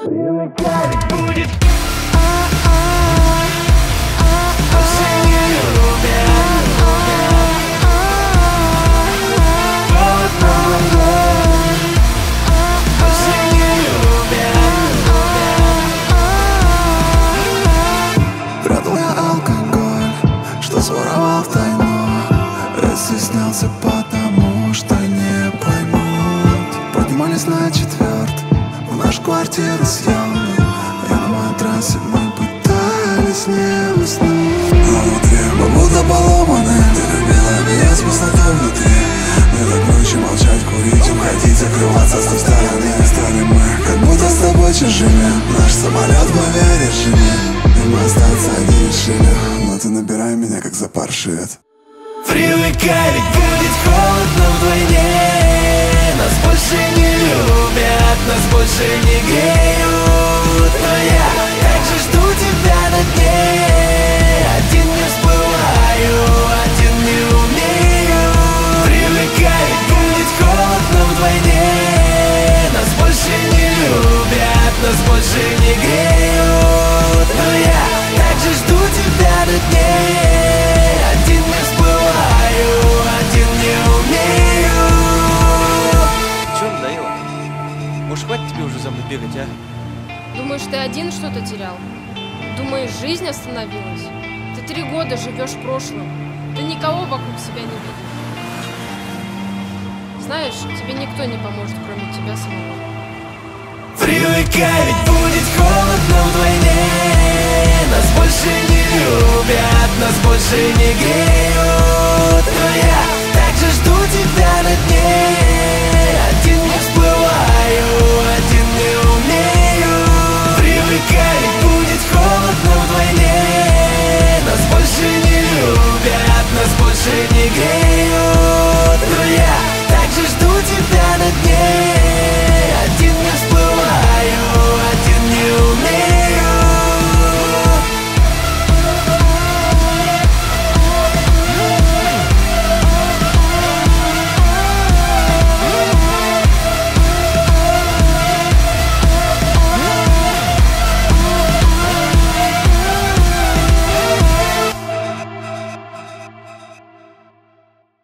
Привыкать будет. Больше не любят. Холодно в глазах. Больше не любят. Прятал я алкоголь, что своровал тайно. Я стеснялся, потому что не поймут. Поднимались на четверт в нашу квартиру съемную, и на матрасе мы пытались не уснуть. А внутри мы будто поломаны. Ты любила меня с пустотой внутри. Мне так проще молчать, курить, уходить, закрываться с той стороны. Станем мы как будто с тобой чужими. Наш самолет в авиарежиме, и мы остаться одни решили. Но ты набирай меня как запаршивет. Привыкай, ведь будет холодно вдвойне. Нас больше не любят, нас больше не греют. Но я также жду тебя на дне. Один не всплываю, один не умею. Привыкай, ведь будет холодно вдвойне. Нас больше не любят, нас больше не греют. Но я также жду тебя на дне. Один не всплываю, один не умею. Чё надоело? Может, хватит тебе уже за мной бегать, а? Думаешь, ты один что-то терял? Думаешь, жизнь остановилась? Ты 3 года живешь в прошлом. Ты никого вокруг себя не видишь. Знаешь, тебе никто не поможет, кроме тебя самого. Привыкай, ведь будет холодно вдвойне. Нас больше не любят, нас больше не греют. Но я также жду тебя на дне.